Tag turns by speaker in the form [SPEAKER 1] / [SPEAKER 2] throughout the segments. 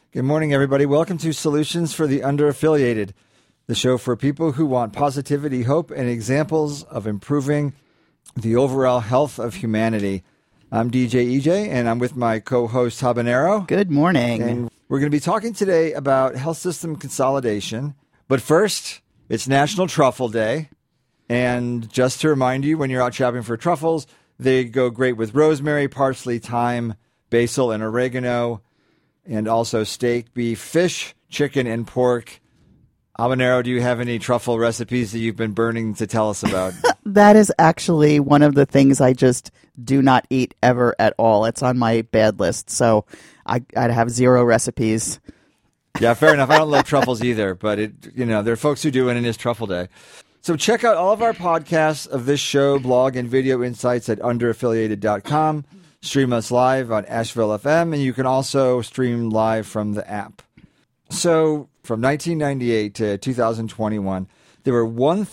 [SPEAKER 1] Good morning, everybody. Welcome to Solutions for the Underaffiliated, the show for people who want positivity, hope, and examples of improving the overall health of humanity. I'm DJ EJ, and I'm with my co-host Habanero.
[SPEAKER 2] Good morning.
[SPEAKER 1] And we're going to be talking today about health system consolidation. But first, it's National Truffle Day. And just to remind you, when you're out shopping for truffles, they go great with rosemary, parsley, thyme, basil, and oregano. And also steak, beef, fish, chicken, and pork. Habanero, do you have any truffle recipes that you've been burning to tell us about?
[SPEAKER 2] That is actually one of the things I just do not eat ever at all. It's on my bad list, so I'd have zero recipes.
[SPEAKER 1] Yeah, fair enough. I don't love truffles either, but there are folks who do, and it is Truffle Day. So check out all of our podcasts of this show, blog, and video insights at underaffiliated.com. Stream us live on Asheville FM, and you can also stream live from the app. So from 1998 to 2021, there were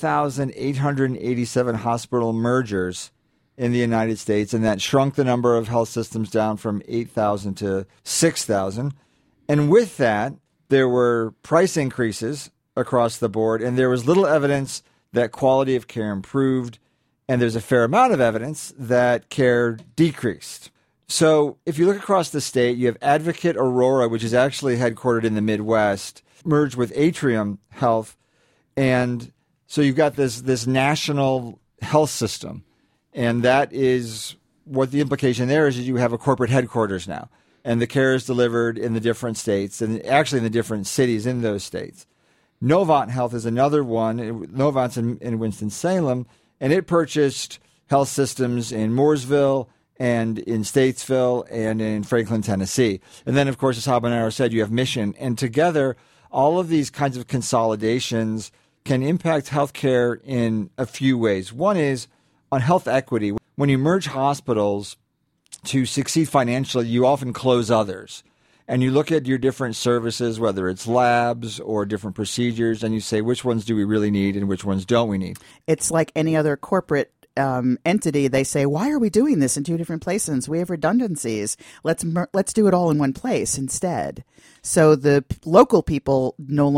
[SPEAKER 1] 1,887 hospital mergers in the United States, and that shrunk the number of health systems down from 8,000 to 6,000. And with that, there were price increases across the board, and there was little evidence that quality of care improved. And there's a fair amount of evidence that care decreased. So if you look across the state, you have Advocate Aurora, which is actually headquartered in the Midwest, merged with Atrium Health. And so you've got this national health system. And that is what the implication there is you have a corporate headquarters now. And the care is delivered in the different states and actually in the different cities in those states. Novant Health is another one. Novant's in Winston-Salem. And it purchased health systems in Mooresville and in Statesville and in Franklin, Tennessee. And then, of course, as Habanero said, you have Mission. And together, all of these kinds of consolidations can impact healthcare in a few ways. One is on health equity. When you merge hospitals to succeed financially, you often close others. And you look at your different services, whether it's labs or different procedures, and you say, which ones do we really need and which ones don't we need?
[SPEAKER 2] It's like any other corporate entity. They say, why are we doing this in two different places? We have redundancies. Let's do it all in one place instead. So the local people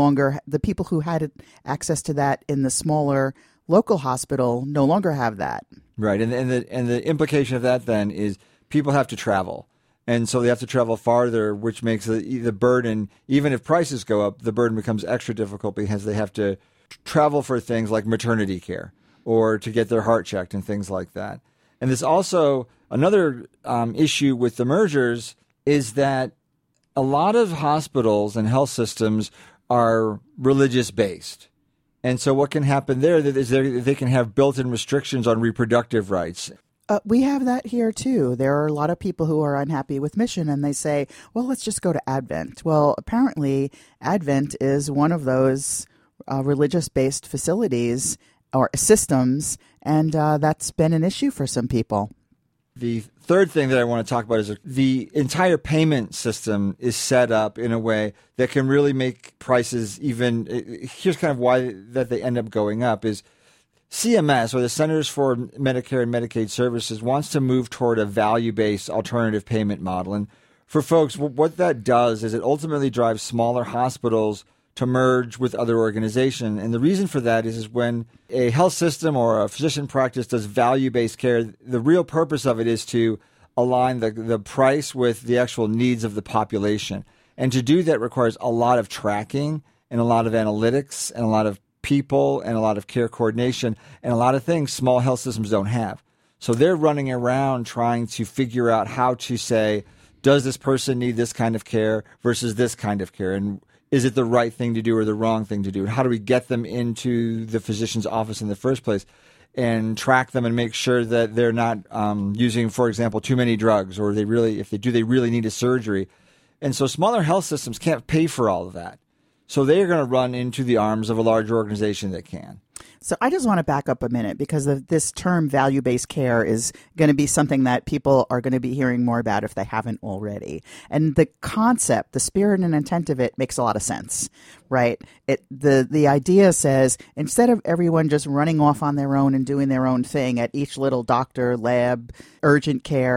[SPEAKER 2] the people who had access to that in the smaller local hospital no longer have that.
[SPEAKER 1] Right. And the implication of that then is people have to travel. And so they have to travel farther, which makes the burden, even if prices go up, the burden becomes extra difficult because they have to travel for things like maternity care or to get their heart checked and things like that. And there's also another issue with the mergers is that a lot of hospitals and health systems are religious-based. And so what can happen there is they can have built-in restrictions on reproductive rights.
[SPEAKER 2] We have that here, too. There are a lot of people who are unhappy with Mission, and they say, well, let's just go to Advent. Well, apparently, Advent is one of those religious-based facilities or systems, and that's been an issue for some people.
[SPEAKER 1] The third thing that I want to talk about is the entire payment system is set up in a way that can really make prices even – here's kind of why that they end up going up is – CMS, or the Centers for Medicare and Medicaid Services, wants to move toward a value-based alternative payment model. And for folks, what that does is it ultimately drives smaller hospitals to merge with other organizations. And the reason for that is when a health system or a physician practice does value-based care, the real purpose of it is to align the price with the actual needs of the population. And to do that requires a lot of tracking and a lot of analytics and a lot of people and a lot of care coordination and a lot of things small health systems don't have. So they're running around trying to figure out how to say, does this person need this kind of care versus this kind of care? And is it the right thing to do or the wrong thing to do? And how do we get them into the physician's office in the first place and track them and make sure that they're not using, for example, too many drugs, or if they do, they really need a surgery. And so smaller health systems can't pay for all of that. So they are going to run into the arms of a larger organization that can.
[SPEAKER 2] So I just want to back up a minute because this term value-based care is going to be something that people are going to be hearing more about if they haven't already. And the concept, the spirit and intent of it makes a lot of sense, right? The idea says instead of everyone just running off on their own and doing their own thing at each little doctor, lab, urgent care,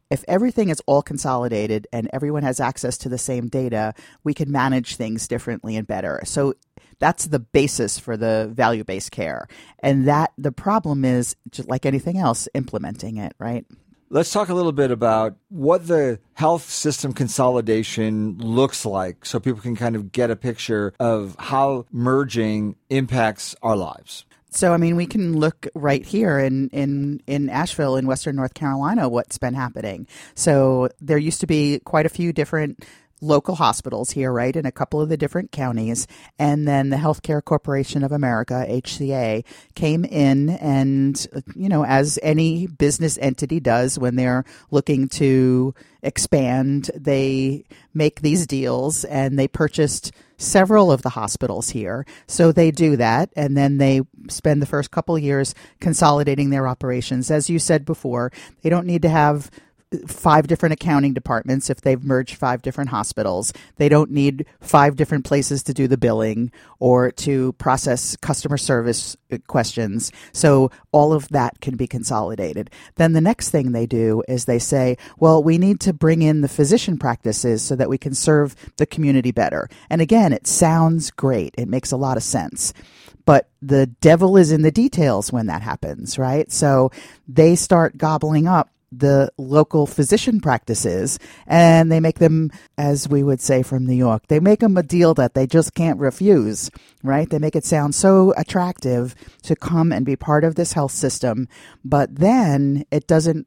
[SPEAKER 2] if everything is all consolidated and everyone has access to the same data, we can manage things differently and better. So that's the basis for the value-based care. And that the problem is, just like anything else, implementing it, right?
[SPEAKER 1] Let's talk a little bit about what the health system consolidation looks like so people can kind of get a picture of how merging impacts our lives.
[SPEAKER 2] So, I mean, we can look right here in Asheville in Western North Carolina, what's been happening. So there used to be quite a few different local hospitals here, right, in a couple of the different counties. And then the Healthcare Corporation of America, HCA, came in and, as any business entity does when they're looking to expand, they make these deals and they purchased several of the hospitals here. So they do that, and then they spend the first couple of years consolidating their operations. As you said before, they don't need to have 5 different accounting departments if they've merged 5 different hospitals. They don't need 5 different places to do the billing or to process customer service questions. So all of that can be consolidated. Then the next thing they do is they say, well, we need to bring in the physician practices so that we can serve the community better. And again, it sounds great. It makes a lot of sense. But the devil is in the details when that happens, right? So they start gobbling up the local physician practices, and they make them, as we would say from New York, they make them a deal that they just can't refuse, right? They make it sound so attractive to come and be part of this health system, but then it doesn't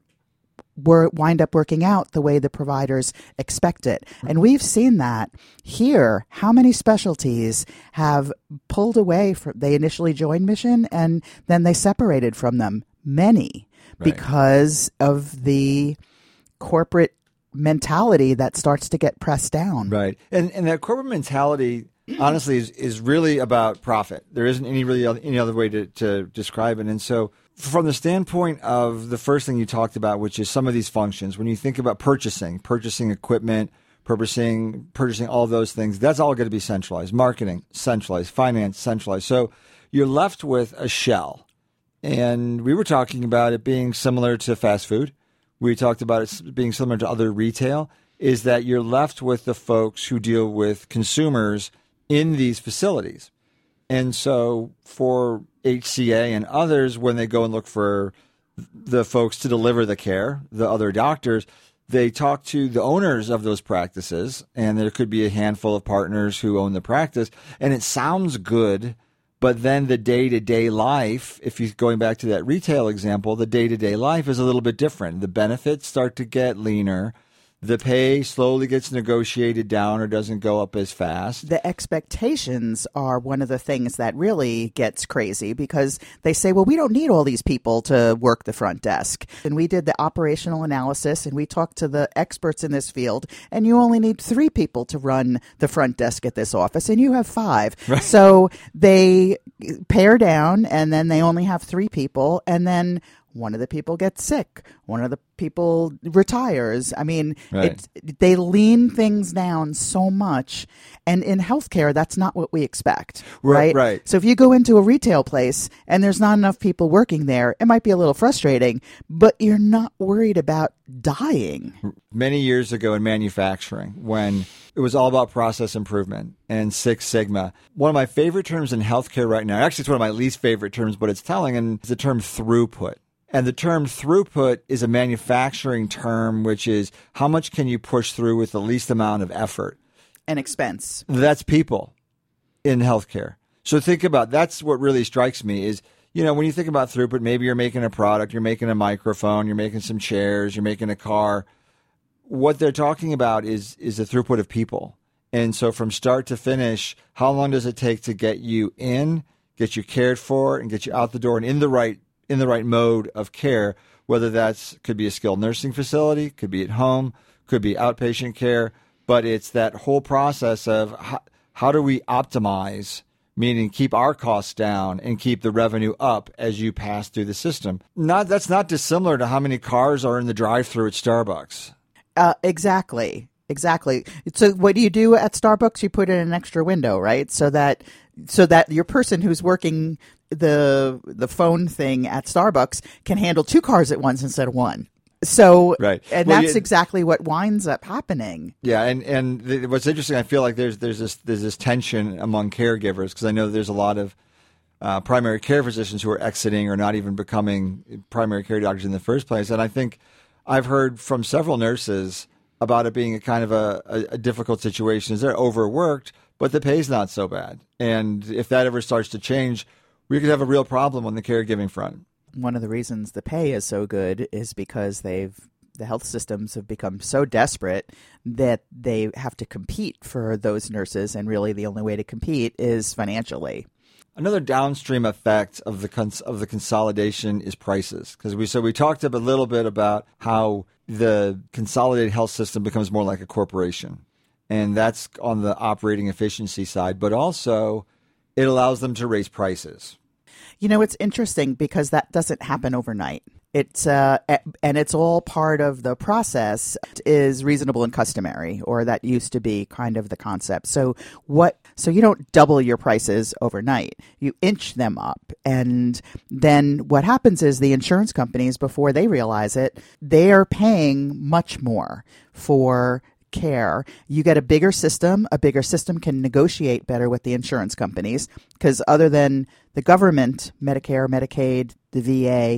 [SPEAKER 2] wind up working out the way the providers expect it. And we've seen that here. How many specialties have pulled away from, they initially joined Mission and then they separated from them? Many. Right. Because of the corporate mentality that starts to get pressed down.
[SPEAKER 1] Right. And that corporate mentality, honestly, is really about profit. There isn't any other way to describe it. And so from the standpoint of the first thing you talked about, which is some of these functions, when you think about purchasing equipment, purchasing all those things, that's all going to be centralized. Marketing, centralized. Finance, centralized. So you're left with a shell. And we were talking about it being similar to fast food. We talked about it being similar to other retail, is that you're left with the folks who deal with consumers in these facilities. And so for HCA and others, when they go and look for the folks to deliver the care, the other doctors, they talk to the owners of those practices, and there could be a handful of partners who own the practice. And it sounds good. But then the day-to-day life, if you're going back to that retail example, the day-to-day life is a little bit different. The benefits start to get leaner. The pay slowly gets negotiated down or doesn't go up as fast.
[SPEAKER 2] The expectations are one of the things that really gets crazy because they say, well, we don't need all these people to work the front desk. And we did the operational analysis and we talked to the experts in this field, and you only need 3 people to run the front desk at this office, and you have 5. Right. So they pare down, and then they only have 3 people, and then one of the people gets sick. One of the people retires. I mean, right. They lean things down so much. And in healthcare, that's not what we expect, right?
[SPEAKER 1] Right.
[SPEAKER 2] So if you go into a retail place and there's not enough people working there, it might be a little frustrating, but you're not worried about dying.
[SPEAKER 1] Many years ago in manufacturing, when it was all about process improvement and Six Sigma, one of my favorite terms in healthcare right now, actually it's one of my least favorite terms, but it's telling, and it's the term throughput. And the term throughput is a manufacturing term, which is how much can you push through with the least amount of effort?
[SPEAKER 2] And expense.
[SPEAKER 1] That's people in healthcare. So think about, that's what really strikes me is, when you think about throughput, maybe you're making a product, you're making a microphone, you're making some chairs, you're making a car. What they're talking about is the throughput of people. And so from start to finish, how long does it take to get you in, get you cared for, and get you out the door and in the right mode of care, whether that's could be a skilled nursing facility, could be at home, could be outpatient care, but it's that whole process of how do we optimize, meaning keep our costs down and keep the revenue up as you pass through the system. That's not dissimilar to how many cars are in the drive-thru at Starbucks.
[SPEAKER 2] Exactly. So what do you do at Starbucks? You put in an extra window, right? So that your person who's working the phone thing at Starbucks can handle 2 cars at once instead of 1. So,
[SPEAKER 1] Right.
[SPEAKER 2] and
[SPEAKER 1] Well,
[SPEAKER 2] that's exactly what winds up happening.
[SPEAKER 1] Yeah, and what's interesting, I feel like there's this tension among caregivers, because I know there's a lot of primary care physicians who are exiting or not even becoming primary care doctors in the first place. And I think I've heard from several nurses about it being a kind of a difficult situation. Is they're overworked, but the pay's not so bad. And if that ever starts to change, we could have a real problem on the caregiving front.
[SPEAKER 2] One of the reasons the pay is so good is because the health systems have become so desperate that they have to compete for those nurses, and really the only way to compete is financially.
[SPEAKER 1] Another downstream effect of the consolidation is prices, because we talked a little bit about how the consolidated health system becomes more like a corporation, and that's on the operating efficiency side, but also it allows them to raise prices.
[SPEAKER 2] You know, it's interesting because that doesn't happen overnight. It's and it's all part of the process. Is reasonable and customary, or that used to be kind of the concept. So you don't double your prices overnight. You inch them up, and then what happens is the insurance companies, before they realize it, they are paying much more for care. You get a bigger system. A bigger system can negotiate better with the insurance companies, because other than the government, Medicare, Medicaid, the VA,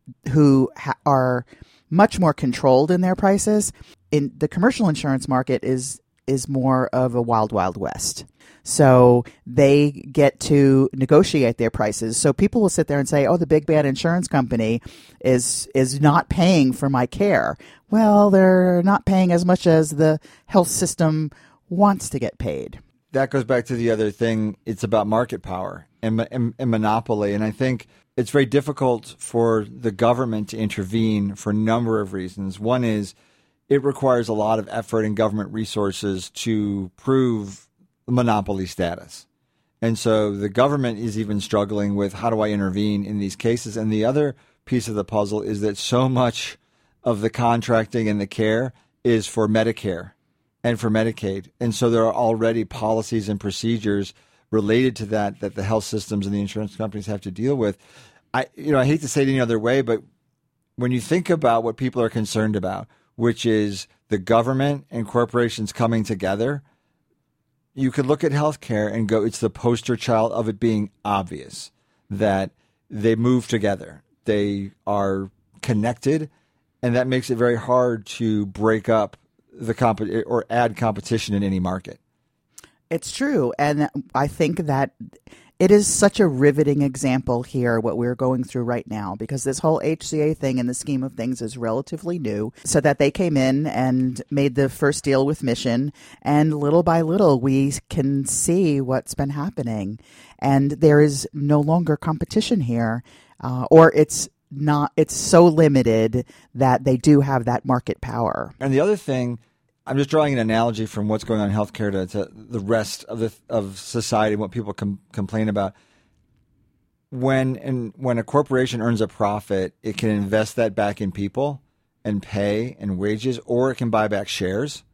[SPEAKER 2] who are much more controlled in their prices, in the commercial insurance market is more of a wild, wild west. So they get to negotiate their prices. So people will sit there and say, oh, the big bad insurance company is not paying for my care. Well, they're not paying as much as the health system wants to get paid.
[SPEAKER 1] That goes back to the other thing. It's about market power and monopoly. And I think it's very difficult for the government to intervene for a number of reasons. One is it requires a lot of effort and government resources to prove monopoly status. And so the government is even struggling with, how do I intervene in these cases? And the other piece of the puzzle is that so much of the contracting and the care is for Medicare and for Medicaid. And so there are already policies and procedures related to that the health systems and the insurance companies have to deal with. I hate to say it any other way, but when you think about what people are concerned about, which is the government and corporations coming together, you could look at healthcare and go, it's the poster child of it being obvious that they move together. They are connected, and that makes it very hard to break up the or add competition in any market.
[SPEAKER 2] It's true. And I think that it is such a riveting example here, what we're going through right now, because this whole HCA thing in the scheme of things is relatively new. So that they came in and made the first deal with Mission, and little by little we can see what's been happening. And there is no longer competition here, or it's so limited that they do have that market power.
[SPEAKER 1] And the other thing, I'm just drawing an analogy from what's going on in healthcare to the rest of society and what people complain about. When a corporation earns a profit, it can invest that back in people and pay and wages, or it can buy back shares.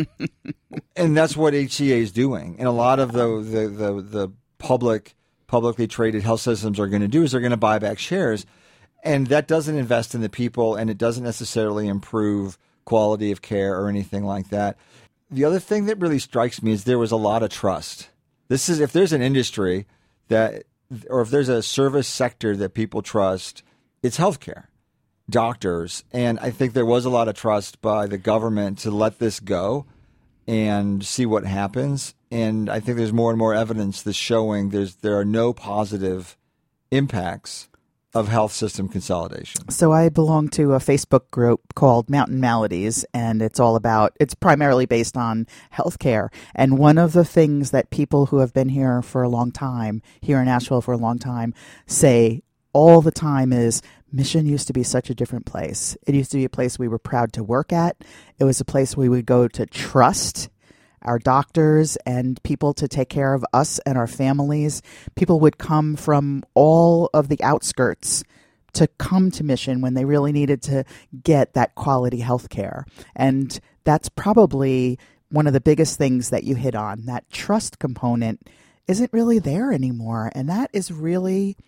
[SPEAKER 1] And that's what HCA is doing. And a lot of the publicly traded health systems are going to do is they're going to buy back shares. And that doesn't invest in the people, and it doesn't necessarily improve quality of care or anything like that. The other thing that really strikes me is there was a lot of trust. This is, if there's an industry that, or if there's a service sector that people trust, it's healthcare, doctors. And I think there was a lot of trust by the government to let this go and see what happens. And I think there's more and more evidence that's showing there are no positive impacts of health system consolidation.
[SPEAKER 2] So I belong to a Facebook group called Mountain Maladies, and it's primarily based on healthcare. And one of the things that people who have been here for a long time, here in Asheville for a long time, say all the time is, Mission used to be such a different place. It used to be a place we were proud to work at. It was a place we would go to trust our doctors and people to take care of us and our families. People would come from all of the outskirts to come to Mission when they really needed to get that quality health care. And that's probably one of the biggest things that you hit on. That trust component isn't really there anymore. And that is really,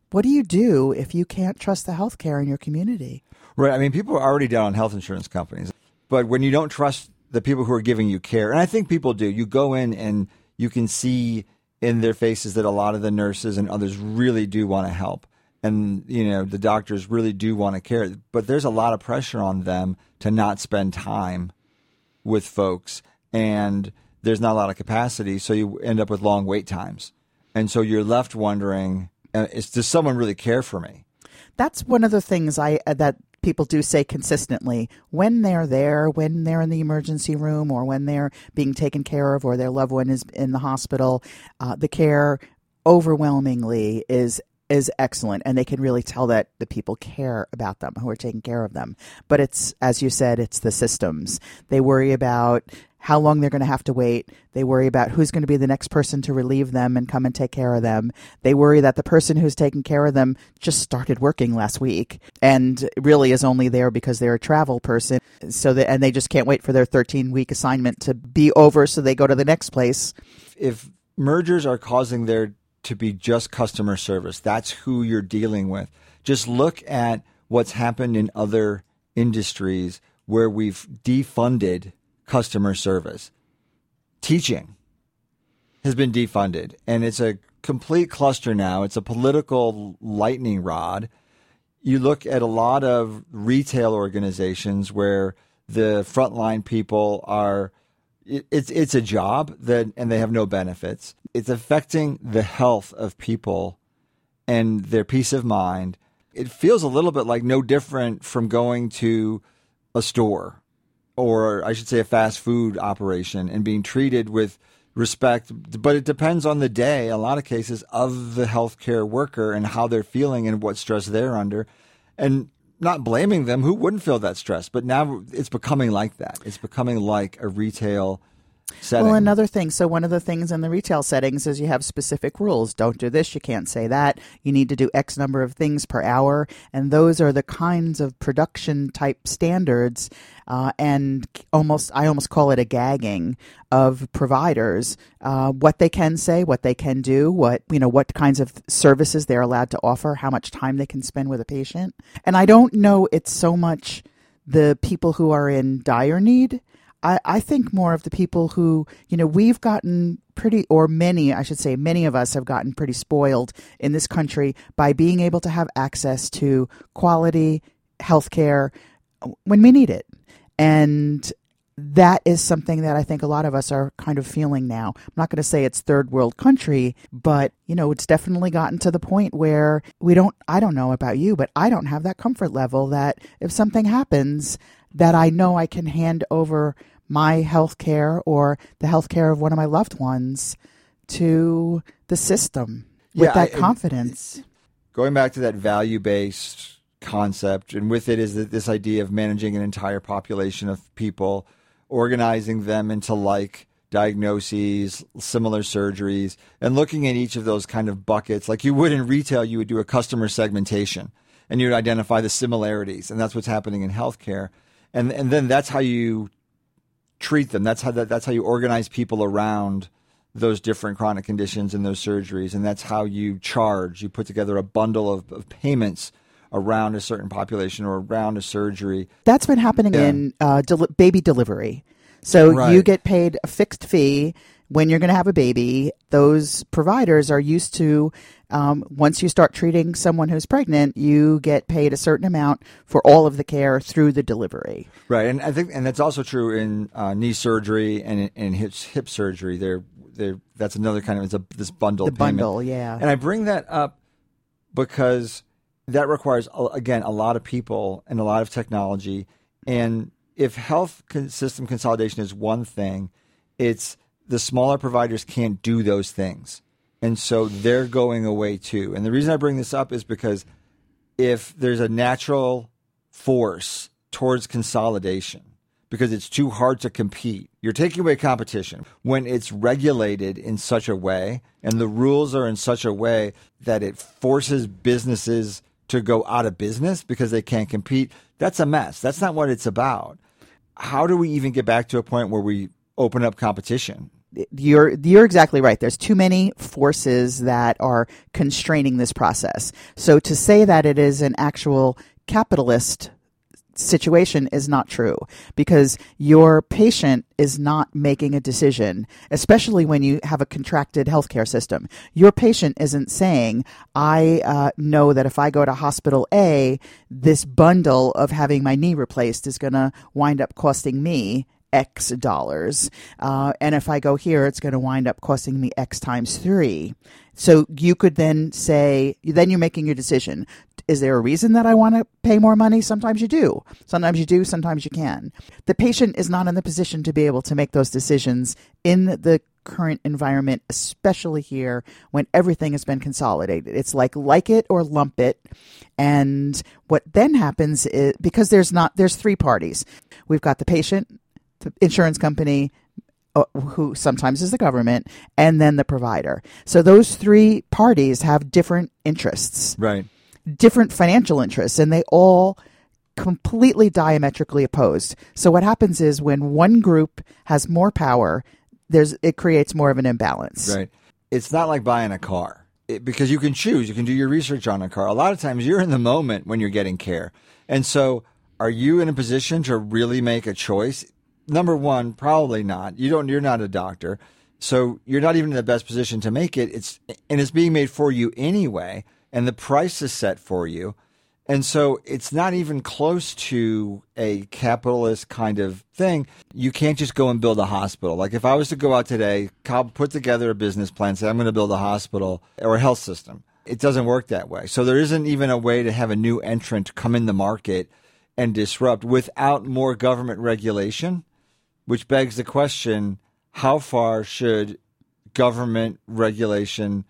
[SPEAKER 2] what do you do if you can't trust the healthcare in your community?
[SPEAKER 1] Right. I mean, people are already down on health insurance companies, but when you don't trust the people who are giving you care, and I think people do, you go in and you can see in their faces that a lot of the nurses and others really do want to help. And, the doctors really do want to care. But there's a lot of pressure on them to not spend time with folks. And there's not a lot of capacity. So you end up with long wait times. And so you're left wondering, does someone really care for me?
[SPEAKER 2] That's one of the things that people do say consistently when they're there, when they're in the emergency room or when they're being taken care of or their loved one is in the hospital. The care overwhelmingly is excellent, and they can really tell that the people care about them who are taking care of them. But it's, as you said, it's the systems. They worry about how long they're going to have to wait. They worry about who's going to be the next person to relieve them and come and take care of them. They worry that the person who's taking care of them just started working last week and really is only there because they're a travel person. And they just can't wait for their 13-week assignment to be over so they go to the next place.
[SPEAKER 1] If mergers are causing there to be just customer service, that's who you're dealing with. Just look at what's happened in other industries where we've defunded customer service. Teaching has been defunded, and it's a complete cluster now. It's a political lightning rod. You look at a lot of retail organizations where the frontline people are, it's a job and they have no benefits. It's affecting the health of people and their peace of mind. It feels a little bit like no different from going to a store, or I should say a fast food operation, and being treated with respect. But it depends on the day, a lot of cases, of the healthcare worker and how they're feeling and what stress they're under. And not blaming them, who wouldn't feel that stress? But now it's becoming like that. It's becoming like a retail setting.
[SPEAKER 2] Well, another thing. So one of the things in the retail settings is you have specific rules. Don't do this. You can't say that. You need to do X number of things per hour. And those are the kinds of production type standards. And I almost call it a gagging of providers, what they can say, what they can do, what kinds of services they're allowed to offer, how much time they can spend with a patient. And I don't know it's so much the people who are in dire need. I think more of the people who, we've gotten many of us have gotten pretty spoiled in this country by being able to have access to quality healthcare when we need it. And that is something that I think a lot of us are kind of feeling now. I'm not going to say it's third world country, but, it's definitely gotten to the point where I don't know about you, but I don't have that comfort level that if something happens that I know I can hand over my health care or the health care of one of my loved ones to the system with that confidence.
[SPEAKER 1] Going back to that value-based concept, and with it is this idea of managing an entire population of people, organizing them into like diagnoses, similar surgeries, and looking at each of those kind of buckets. Like you would in retail, you would do a customer segmentation, and you would identify the similarities, and that's what's happening in healthcare. And then that's how you treat them. That's how you organize people around those different chronic conditions and those surgeries, and that's how you charge. You put together a bundle of payments around a certain population or around a surgery.
[SPEAKER 2] That's been happening in baby delivery. So you get paid a fixed fee when you're going to have a baby. Those providers are used to, once you start treating someone who's pregnant, you get paid a certain amount for all of the care through the delivery.
[SPEAKER 1] Right, and I think, and that's also true in knee surgery and in hip surgery. That's another kind of this bundle. The payment.
[SPEAKER 2] Bundle, yeah.
[SPEAKER 1] And I bring that up because that requires, again, a lot of people and a lot of technology. And if health system consolidation is one thing, it's the smaller providers can't do those things. And so they're going away too. And the reason I bring this up is because if there's a natural force towards consolidation, because it's too hard to compete, you're taking away competition when it's regulated in such a way and the rules are in such a way that it forces businesses to go out of business because they can't compete. That's a mess. That's not what it's about. How do we even get back to a point where we open up competition?
[SPEAKER 2] You're exactly right. There's too many forces that are constraining this process. So to say that it is an actual capitalist situation is not true, because your patient is not making a decision, especially when you have a contracted healthcare system. Your patient isn't saying, I know that if I go to hospital A, this bundle of having my knee replaced is going to wind up costing me X dollars. And if I go here, it's going to wind up costing me X times 3. So you could then say, then you're making your decision. Is there a reason that I want to pay more money? Sometimes you do. Sometimes you do. Sometimes you can. The patient is not in the position to be able to make those decisions in the current environment, especially here when everything has been consolidated. It's like it or lump it. And what then happens is, because there's 3 parties. We've got the patient, the insurance company, who sometimes is the government, and then the provider. So those 3 parties have different interests.
[SPEAKER 1] Right.
[SPEAKER 2] Different financial interests, and they all completely diametrically opposed. So what happens is when one group has more power, it creates more of an imbalance.
[SPEAKER 1] Right. It's not like buying a car, because you can choose. You can do your research on a car. A lot of times you're in the moment when you're getting care. And so are you in a position to really make a choice? Number one, probably not. You're not a doctor. So you're not even in the best position to make it. It's being made for you anyway. And the price is set for you. And so it's not even close to a capitalist kind of thing. You can't just go and build a hospital. Like if I was to go out today, put together a business plan, say I'm going to build a hospital or a health system. It doesn't work that way. So there isn't even a way to have a new entrant come in the market and disrupt without more government regulation, which begs the question, how far should government regulation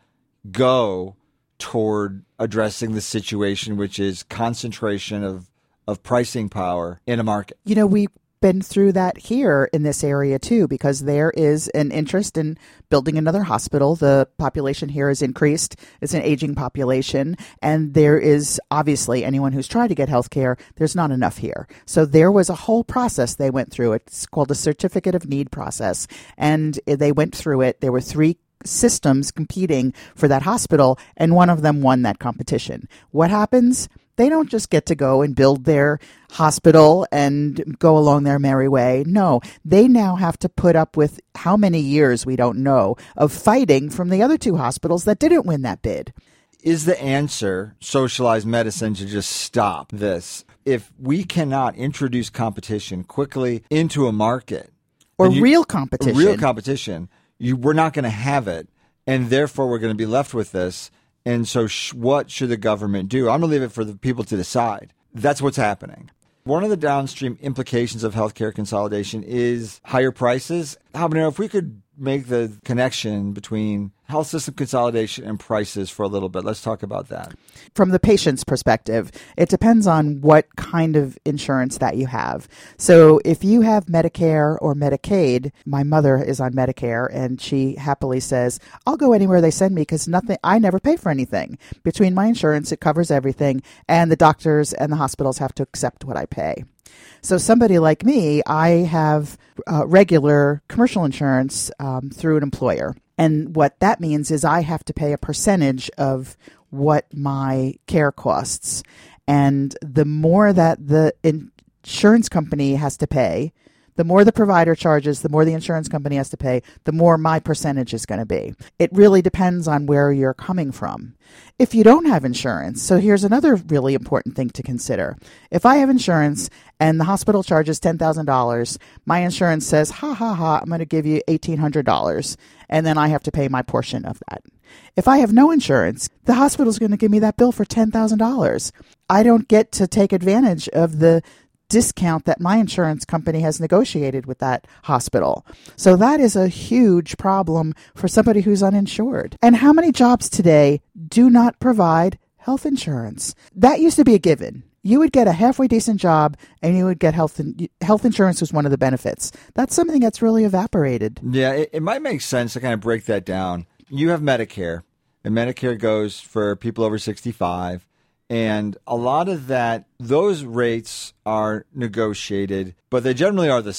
[SPEAKER 1] go toward addressing the situation, which is concentration of pricing power in a market?
[SPEAKER 2] We've been through that here in this area too, because there is an interest in building another hospital. The population here has increased. It's an aging population. And there is obviously anyone who's tried to get health care, there's not enough here. So there was a whole process they went through. It's called a certificate of need process. And they went through it. There were 3 systems competing for that hospital, and one of them won that competition. What happens? They don't just get to go and build their hospital and go along their merry way. No, they now have to put up with how many years, we don't know, of fighting from the other 2 hospitals that didn't win that bid.
[SPEAKER 1] Is the answer socialized medicine to just stop this? If we cannot introduce competition quickly into a market,
[SPEAKER 2] or real competition,
[SPEAKER 1] we're not going to have it, and therefore we're going to be left with this. And so what should the government do? I'm going to leave it for the people to decide. That's what's happening. One of the downstream implications of healthcare consolidation is higher prices. Habanero, if we could make the connection between health system consolidation and prices for a little bit, let's talk about that.
[SPEAKER 2] From the patient's perspective, it depends on what kind of insurance that you have. So if you have Medicare or Medicaid, my mother is on Medicare, and she happily says, I'll go anywhere they send me because I never pay for anything. Between my insurance, it covers everything, and the doctors and the hospitals have to accept what I pay. So somebody like me, I have regular commercial insurance through an employer. And what that means is I have to pay a percentage of what my care costs. And the more that the insurance company has to pay, the more the provider charges, the more the insurance company has to pay, the more my percentage is going to be. It really depends on where you're coming from. If you don't have insurance, so here's another really important thing to consider. If I have insurance and the hospital charges $10,000, my insurance says, I'm going to give you $1,800, and then I have to pay my portion of that. If I have no insurance, the hospital's going to give me that bill for $10,000. I don't get to take advantage of the discount that my insurance company has negotiated with that hospital. So that is a huge problem for somebody who's uninsured. And how many jobs today do not provide health insurance? That used to be a given. You would get a halfway decent job and you would get health insurance was one of the benefits. That's something that's really evaporated.
[SPEAKER 1] Yeah, it might make sense to kind of break that down. You have Medicare, and Medicare goes for people over 65. And a lot of those rates are negotiated, but they generally are the same.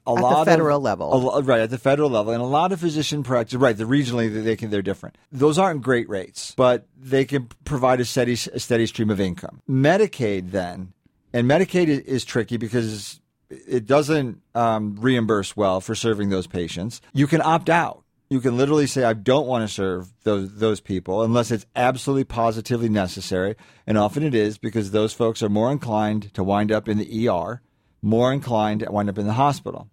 [SPEAKER 2] at the federal level.
[SPEAKER 1] Right, at the federal level. And a lot of physician practice, right, regionally they're different. Those aren't great rates, but they can provide a steady stream of income. Medicaid then, and Medicaid is tricky because it doesn't reimburse well for serving those patients. You can opt out. You can literally say, I don't want to serve those people unless it's absolutely positively necessary. And often it is, because those folks are more inclined to wind up in the ER, more inclined to wind up in the hospital.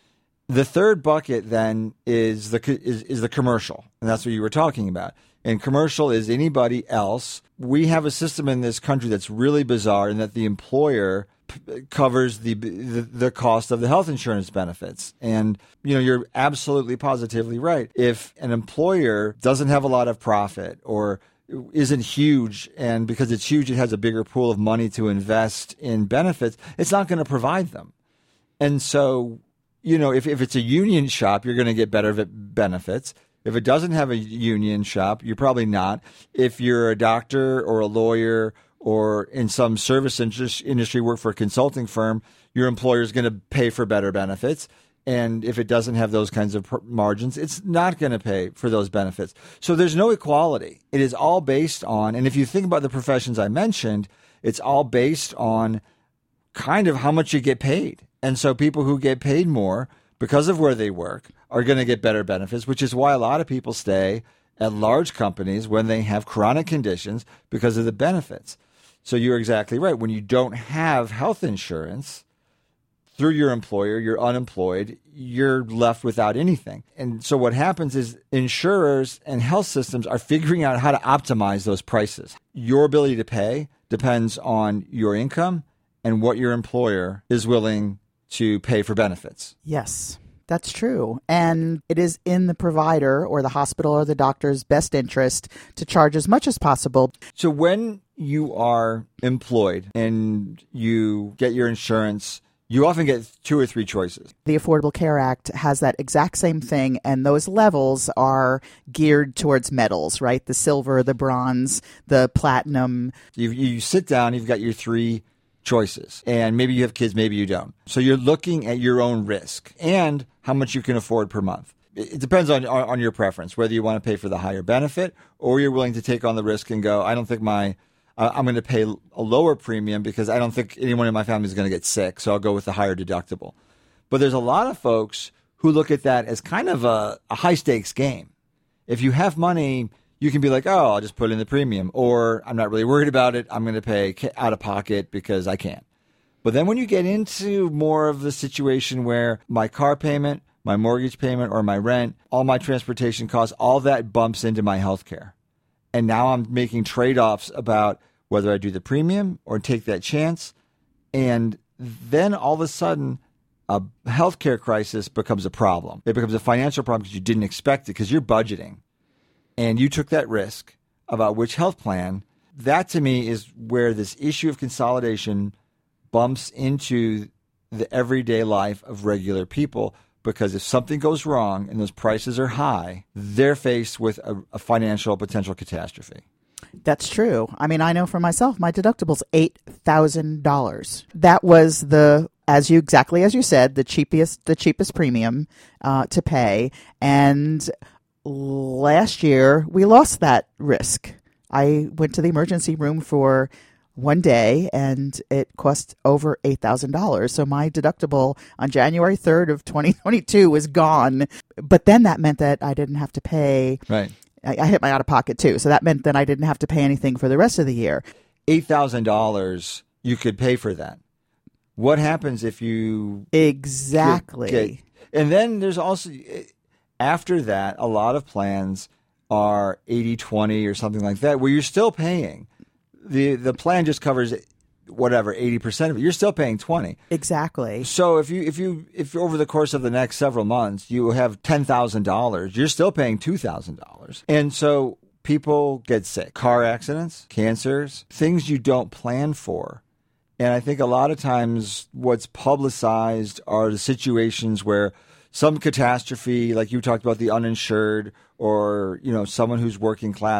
[SPEAKER 1] The third bucket then is the commercial, and that's what you were talking about. And commercial is anybody else. We have a system in this country that's really bizarre in that the employer covers the cost of the health insurance benefits. And, you're absolutely positively right. If an employer doesn't have a lot of profit or isn't huge, and because it's huge, it has a bigger pool of money to invest in benefits, it's not going to provide them. And so, if it's a union shop, you're going to get better benefits. If it doesn't have a union shop, you're probably not. If you're a doctor or a lawyer or in some service industry, work for a consulting firm, your employer is going to pay for better benefits. And if it doesn't have those kinds of margins, it's not going to pay for those benefits. So there's no equality. It is all based on, and if you think about the professions I mentioned, it's all based on kind of how much you get paid. And so people who get paid more because of where they work are going to get better benefits, which is why a lot of people stay at large companies when they have chronic conditions because of the benefits. So you're exactly right. When you don't have health insurance through your employer, you're unemployed, you're left without anything. And so what happens is insurers and health systems are figuring out how to optimize those prices. Your ability to pay depends on your income and what your employer is willing to pay for benefits.
[SPEAKER 2] Yes. That's true. And it is in the provider or the hospital or the doctor's best interest to charge as much as possible.
[SPEAKER 1] So when you are employed and you get your insurance, you often get 2 or 3 choices.
[SPEAKER 2] The Affordable Care Act has that exact same thing, and those levels are geared towards metals, right? The silver, the bronze, the platinum.
[SPEAKER 1] You sit down, you've got your 3 choices, and maybe you have kids, maybe you don't. So you're looking at your own risk and how much you can afford per month. It depends on your preference, whether you want to pay for the higher benefit or you're willing to take on the risk and go, I don't think I'm going to pay a lower premium because I don't think anyone in my family is going to get sick, so I'll go with the higher deductible. But there's a lot of folks who look at that as kind of a high-stakes game. If you have money, you can be like, oh, I'll just put in the premium, or I'm not really worried about it. I'm going to pay out of pocket because I can. But then when you get into more of the situation where my car payment, my mortgage payment, or my rent, all my transportation costs, all that bumps into my health care. And now I'm making trade-offs about whether I do the premium or take that chance. And then all of a sudden, a healthcare crisis becomes a problem. It becomes a financial problem because you didn't expect it, because you're budgeting. And you took that risk about which health plan. That, to me, is where this issue of consolidation bumps into the everyday life of regular people. Because if something goes wrong and those prices are high, they're faced with a financial potential catastrophe.
[SPEAKER 2] That's true. I mean, I know for myself, my deductible's $8,000. That was exactly as you said, the cheapest premium to pay. And last year, we lost that risk. I went to the emergency room for one day, and it cost over $8,000. So my deductible on January 3rd of 2022 was gone. But then that meant that I didn't have to pay.
[SPEAKER 1] Right.
[SPEAKER 2] I hit my out-of-pocket too. So that meant that I didn't have to pay anything for the rest of the year.
[SPEAKER 1] $8,000, you could pay for that. What happens if you...
[SPEAKER 2] Exactly.
[SPEAKER 1] And then there's also, after that, a lot of plans are 80-20 or something like that, where you're still paying. The plan just covers whatever 80% of it. You're still paying 20.
[SPEAKER 2] Exactly.
[SPEAKER 1] So if over the course of the next several months you have $10,000, you're still paying $2,000. And so people get sick, car accidents, cancers, things you don't plan for. And I think a lot of times what's publicized are the situations where some catastrophe, like you talked about, the uninsured, or someone who's working class,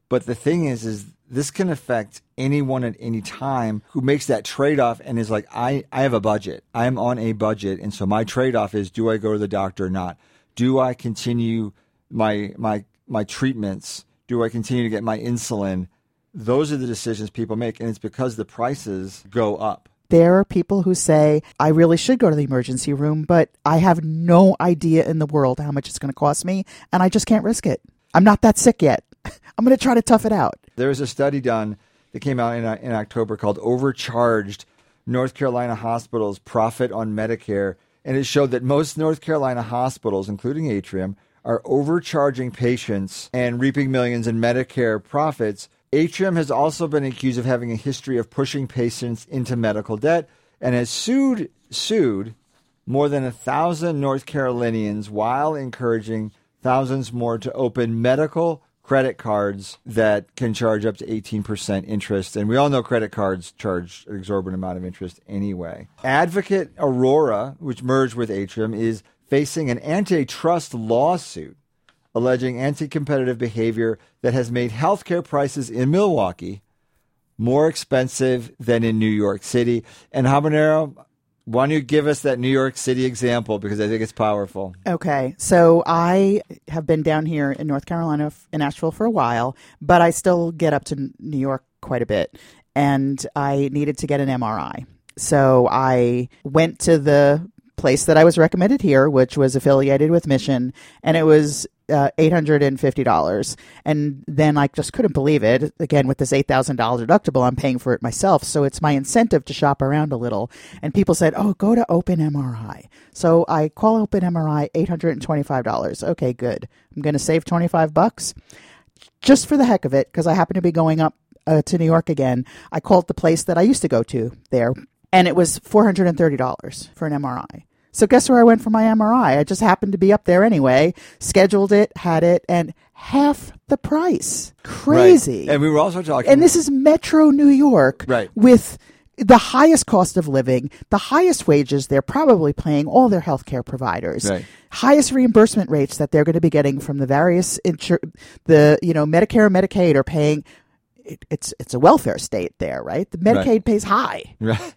[SPEAKER 1] But the thing is this can affect anyone at any time who makes that trade-off and is like, I have a budget. I'm on a budget. And so my trade-off is, do I go to the doctor or not? Do I continue my treatments? Do I continue to get my insulin? Those are the decisions people make. And it's because the prices go up.
[SPEAKER 2] There are people who say, I really should go to the emergency room, but I have no idea in the world how much it's going to cost me, and I just can't risk it. I'm not that sick yet. I'm going to try to tough it out.
[SPEAKER 1] There was a study done that came out in October called Overcharged North Carolina Hospitals Profit on Medicare, and it showed that most North Carolina hospitals, including Atrium, are overcharging patients and reaping millions in Medicare profits. Atrium has also been accused of having a history of pushing patients into medical debt and has sued more than 1,000 North Carolinians while encouraging thousands more to open medical credit cards that can charge up to 18% interest. And we all know credit cards charge an exorbitant amount of interest anyway. Advocate Aurora, which merged with Atrium, is facing an antitrust lawsuit alleging anti-competitive behavior that has made healthcare prices in Milwaukee more expensive than in New York City. And Habanero, why don't you give us that New York City example, because I think it's powerful.
[SPEAKER 2] Okay, so I have been down here in North Carolina, in Asheville, for a while, but I still get up to New York quite a bit, and I needed to get an MRI. So I went to the place that I was recommended here, which was affiliated with Mission, and it was $850. And then I just couldn't believe it. Again, with this $8,000 deductible, I'm paying for it myself. So it's my incentive to shop around a little. And people said, oh, go to Open MRI. So I call Open MRI, $825. Okay, good. I'm going to save $25 just for the heck of it, because I happen to be going up to New York again. I called the place that I used to go to there, and it was $430 for an MRI. So guess where I went for my MRI? I just happened to be up there anyway, scheduled it, had it, and half the price. Crazy.
[SPEAKER 1] Right. And we were also talking...
[SPEAKER 2] And this is Metro New York,
[SPEAKER 1] right,
[SPEAKER 2] with the highest cost of living, the highest wages they're probably paying all their healthcare providers,
[SPEAKER 1] right,
[SPEAKER 2] highest reimbursement rates that they're going to be getting from the various, Medicare and Medicaid are paying... It's a welfare state there, right? The Medicaid
[SPEAKER 1] right,
[SPEAKER 2] pays high.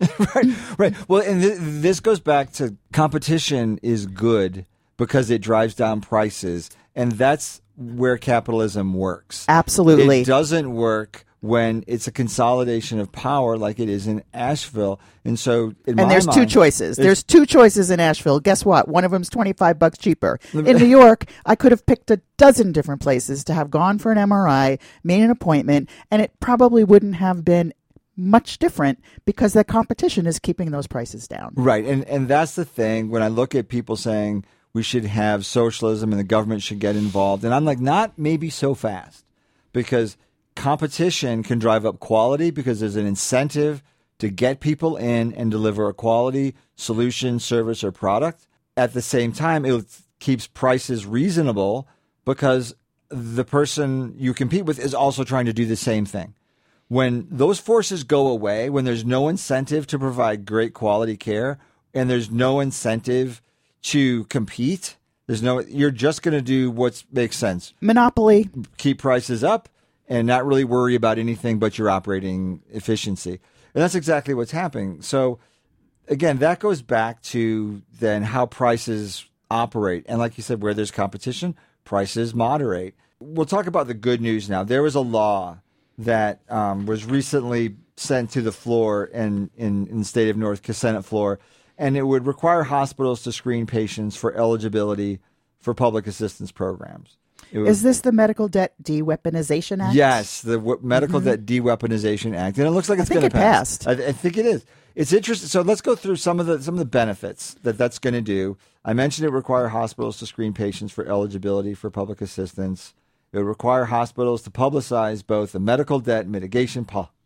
[SPEAKER 1] Right. Well, and this goes back to competition is good because it drives down prices. And that's where capitalism works.
[SPEAKER 2] Absolutely.
[SPEAKER 1] It doesn't work when it's a consolidation of power like it is in Asheville. And so
[SPEAKER 2] there's two choices. There's two choices in Asheville. Guess what? One of them's $25 cheaper. In New York, I could have picked a dozen different places to have gone for an MRI, made an appointment, and it probably wouldn't have been much different because the competition is keeping those prices down.
[SPEAKER 1] Right. And that's the thing. When I look at people saying we should have socialism and the government should get involved, and I'm like, not maybe so fast, because competition can drive up quality because there's an incentive to get people in and deliver a quality solution, service, or product. At the same time, it keeps prices reasonable because the person you compete with is also trying to do the same thing. When those forces go away, when there's no incentive to provide great quality care and there's no incentive to compete, you're just going to do what makes sense.
[SPEAKER 2] Monopoly.
[SPEAKER 1] Keep prices up and not really worry about anything but your operating efficiency. And that's exactly what's happening. So, again, that goes back to then how prices operate. And like you said, where there's competition, prices moderate. We'll talk about the good news now. There was a law that was recently sent to the floor in the state of Senate floor, and it would require hospitals to screen patients for eligibility for public assistance programs.
[SPEAKER 2] Is this the Medical Debt De-Weaponization Act?
[SPEAKER 1] Yes, the Medical Debt De-Weaponization Act, and it looks like it's going to pass. I think it is. It's interesting. So let's go through some of the benefits that's going to do. I mentioned it require hospitals to screen patients for eligibility for public assistance. It would require hospitals to publicize both the medical debt mitigation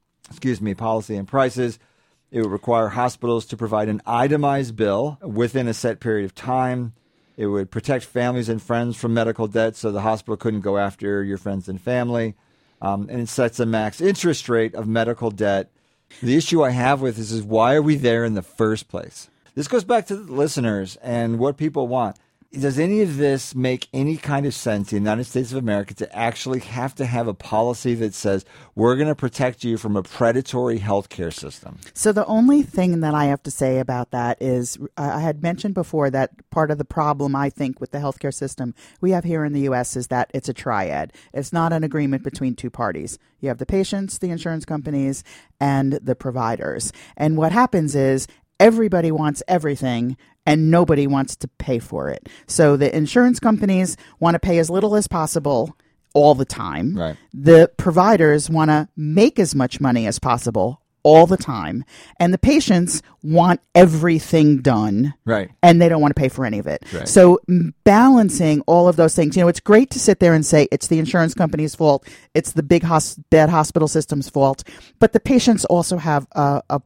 [SPEAKER 1] policy and prices. It would require hospitals to provide an itemized bill within a set period of time. It would protect families and friends from medical debt so the hospital couldn't go after your friends and family. And it sets a max interest rate of medical debt. The issue I have with this is why are we there in the first place? This goes back to the listeners and what people want. Does any of this make any kind of sense in the United States of America to actually have to have a policy that says we're going to protect you from a predatory healthcare system?
[SPEAKER 2] So the only thing that I have to say about that is I had mentioned before that part of the problem, I think, with the healthcare system we have here in the U.S. is that it's a triad. It's not an agreement between two parties. You have the patients, the insurance companies, and the providers. And what happens is everybody wants everything and nobody wants to pay for it. So the insurance companies want to pay as little as possible all the time.
[SPEAKER 1] Right.
[SPEAKER 2] The providers want to make as much money as possible all the time. And the patients want everything done.
[SPEAKER 1] Right.
[SPEAKER 2] And they don't want to pay for any of it.
[SPEAKER 1] Right.
[SPEAKER 2] So balancing all of those things, it's great to sit there and say it's the insurance company's fault. It's the big bad hospital system's fault. But the patients also have a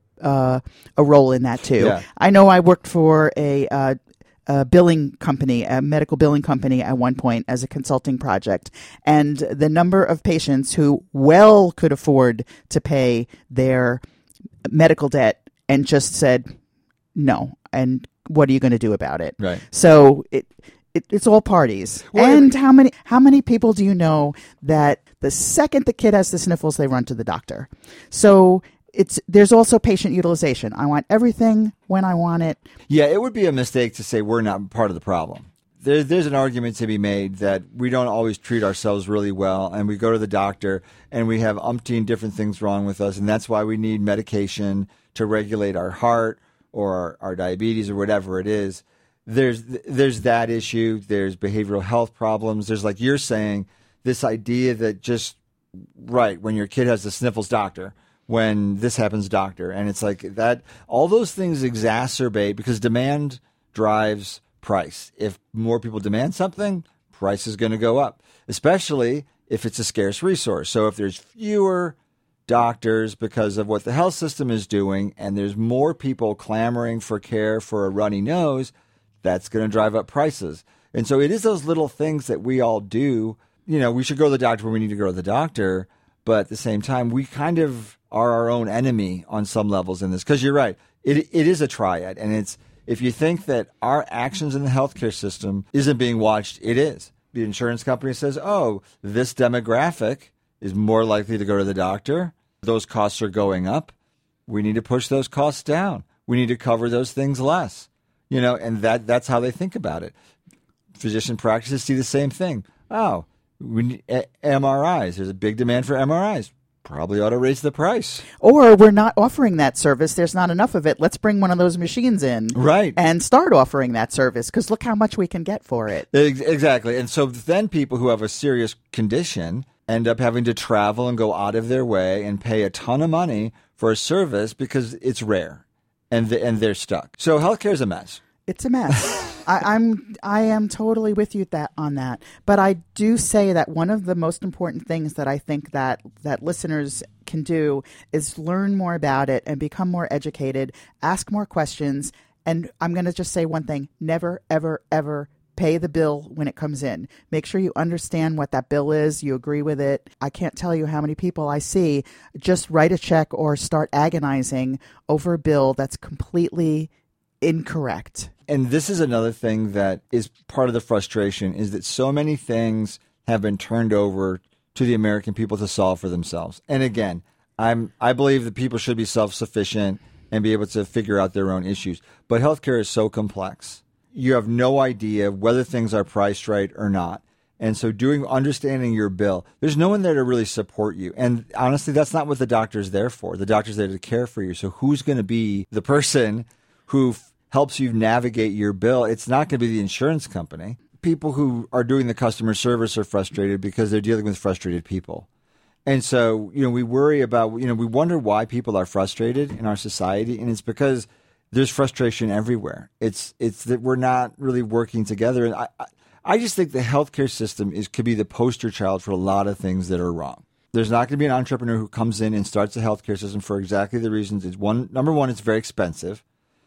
[SPEAKER 2] role in that too.
[SPEAKER 1] Yeah.
[SPEAKER 2] I know I worked for a billing company, a medical billing company at one point as a consulting project. And the number of patients who well could afford to pay their medical debt and just said no. And what are you going to do about it?
[SPEAKER 1] Right.
[SPEAKER 2] So it's all parties.
[SPEAKER 1] Well,
[SPEAKER 2] and how many people do you know that the second the kid has the sniffles, they run to the doctor? So there's also patient utilization. I want everything when I want it.
[SPEAKER 1] Yeah, it would be a mistake to say we're not part of the problem. There's an argument to be made that we don't always treat ourselves really well, and we go to the doctor and we have umpteen different things wrong with us, and that's why we need medication to regulate our heart or our diabetes or whatever it is. There's that issue. There's behavioral health problems. There's, like you're saying, this idea that just right when your kid has the sniffles, doctor. When this happens, doctor. And it's like that, all those things exacerbate because demand drives price. If more people demand something, price is going to go up, especially if it's a scarce resource. So if there's fewer doctors because of what the health system is doing and there's more people clamoring for care for a runny nose, that's going to drive up prices. And so it is those little things that we all do. We should go to the doctor when we need to go to the doctor. But at the same time, we kind of are our own enemy on some levels in this. Because you're right, it is a triad. And it's if you think that our actions in the healthcare system isn't being watched, it is. The insurance company says, oh, this demographic is more likely to go to the doctor. Those costs are going up. We need to push those costs down. We need to cover those things less. And that's how they think about it. Physician practices see the same thing. Oh, we need MRIs. There's a big demand for MRIs. Probably ought to raise the price.
[SPEAKER 2] Or we're not offering that service. There's not enough of it. Let's bring one of those machines in.
[SPEAKER 1] Right.
[SPEAKER 2] And start offering that service because look how much we can get for it.
[SPEAKER 1] Exactly. And so then people who have a serious condition end up having to travel and go out of their way and pay a ton of money for a service because it's rare and they're stuck. So healthcare is a mess.
[SPEAKER 2] It's a mess. I am totally with you on that. But I do say that one of the most important things that I think that listeners can do is learn more about it and become more educated, ask more questions. And I'm going to just say one thing: never, ever, ever pay the bill when it comes in. Make sure you understand what that bill is. You agree with it. I can't tell you how many people I see just write a check or start agonizing over a bill that's completely incorrect.
[SPEAKER 1] And this is another thing that is part of the frustration is that so many things have been turned over to the American people to solve for themselves. And again, I believe that people should be self-sufficient and be able to figure out their own issues. But healthcare is so complex. You have no idea whether things are priced right or not. And so understanding your bill, there's no one there to really support you. And honestly, that's not what the doctor's there for. The doctor's there to care for you. So who's going to be the person who helps you navigate your bill? It's not going to be the insurance company. People who are doing the customer service are frustrated because they're dealing with frustrated people. And so, we worry about, we wonder why people are frustrated in our society. And it's because there's frustration everywhere. It's that we're not really working together. And I just think the healthcare system could be the poster child for a lot of things that are wrong. There's not going to be an entrepreneur who comes in and starts a healthcare system for exactly the reasons. Number one, it's very expensive.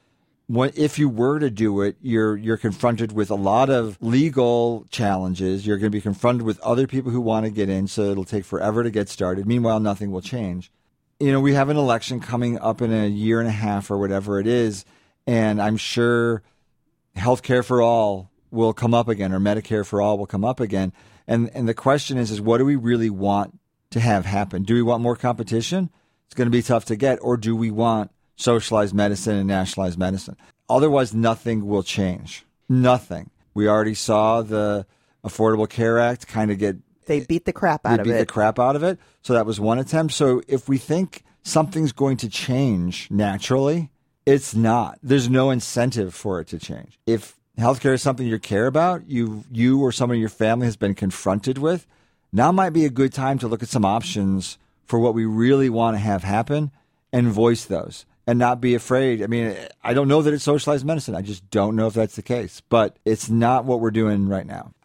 [SPEAKER 1] If you were to do it, you're confronted with a lot of legal challenges. You're going to be confronted with other people who want to get in, so it'll take forever to get started. Meanwhile, nothing will change. We have an election coming up in a year and a half or whatever it is, and I'm sure healthcare for all will come up again, or Medicare for all will come up again. And the question is what do we really want to have happen? Do we want more competition? It's going to be tough to get. Or do we want socialized medicine and nationalized medicine? Otherwise, nothing will change. Nothing. We already saw the Affordable Care Act kind of
[SPEAKER 2] They beat the crap out of it.
[SPEAKER 1] They beat the crap out of it. So that was one attempt. So if we think something's going to change naturally, it's not. There's no incentive for it to change. If healthcare is something you care about, you or someone in your family has been confronted with, now might be a good time to look at some options for what we really want to have happen and voice those and not be afraid. I mean, I don't know that it's socialized medicine. I just don't know if that's the case, but it's not what we're doing right now.